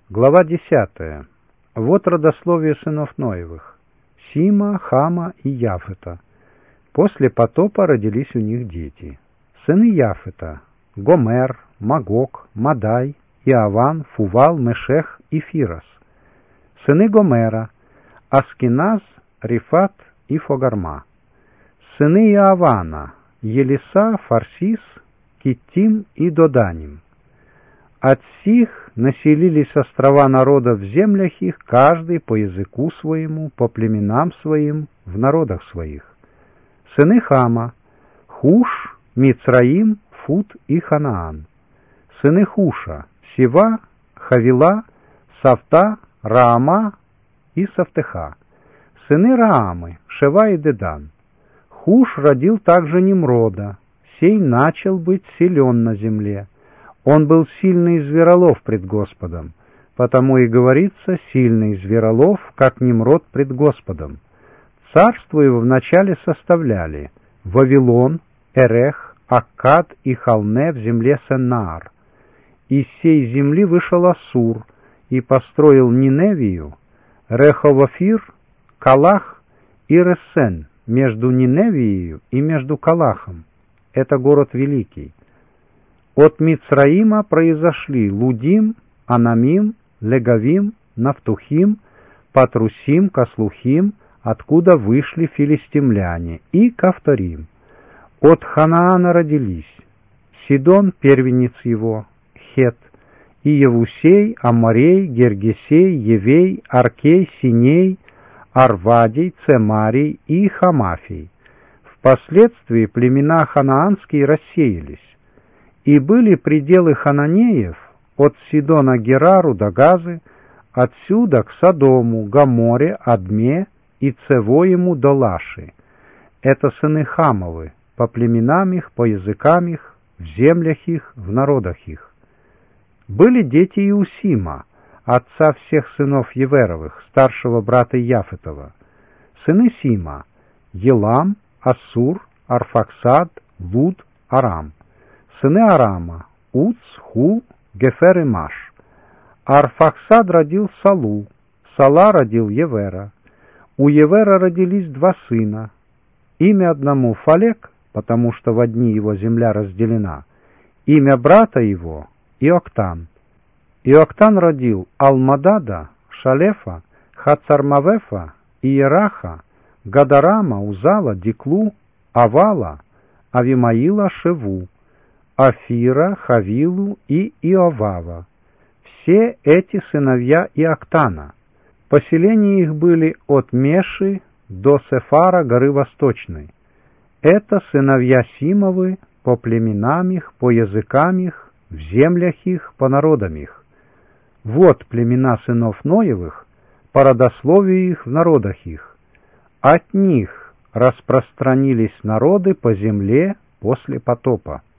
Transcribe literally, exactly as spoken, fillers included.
Глава десятая. Вот родословие сынов Ноевых: Сима, Хама и Яфета. После потопа родились у них дети. Сыны Яфета: Гомер, Магог, Мадай, Иаван, Фувал, Мешех и Фирос. Сыны Гомера: Аскиназ, Рифат и Фогарма. Сыны Иавана: Елиса, Фарсис, Киттим и Доданим. От сих населились острова народов в землях их, каждый по языку своему, по племенам своим, в народах своих. Сыны Хама: Хуш, Мицраим, Фут и Ханаан. Сыны Хуша: Сива, Хавила, Савта, Раама и Савтеха. Сыны Раамы: Шева и Дедан. Хуш родил также Немрода, сей начал быть силен на земле. Он был сильный зверолов пред Господом, потому и говорится: сильный зверолов, как Немрод пред Господом. Царство его вначале составляли Вавилон, Эрех, Аккад и Халне в земле Сеннаар. Из сей земли вышел Ассур и построил Ниневию, Реховофир, Калах и Ресен между Ниневией и между Калахом. Это город великий. От Мицраима произошли Лудим, Анамим, Легавим, Нафтухим, Патрусим, Каслухим, откуда вышли филистимляне, и Кавторим. От Ханаана родились Сидон, первенец его, Хет, и Евусей, Аморей, Гергесей, Евей, Аркей, Синей, Арвадий, Цемарий и Хамафий. Впоследствии племена ханаанские рассеялись, и были пределы хананеев от Сидона Герару до Газы, отсюда к Содому, Гоморе, Адме и Цевоему до Лаши. Это сыны Хамовы, по племенам их, по языкам их, в землях их, в народах их. Были дети Иусима, отца всех сынов Еверовых, старшего брата Яфетова. Сыны Сима: Елам, Ассур, Арфаксад, Луд, Арам. Сыны Арама: Уц, Ху, Гефер и Маш. Арфаксад родил Салу, Сала родил Евера. У Евера родились два сына. Имя одному Фалек, потому что в одни его земля разделена. Имя брата его Иоктан. Иоктан родил Алмадада, Шалефа, Хацармавефа, Иераха, Гадарама, Узала, Диклу, Авала, Авимаила, Шеву, Афира, Хавилу и Иовава. Все эти сыновья Иоктана. Поселения их были от Меши до Сефара, горы Восточной. Это сыновья Симовы по племенам их, по языкам их, в землях их, по народам их. Вот племена сынов Ноевых, по родословию их в народах их. От них распространились народы по земле после потопа.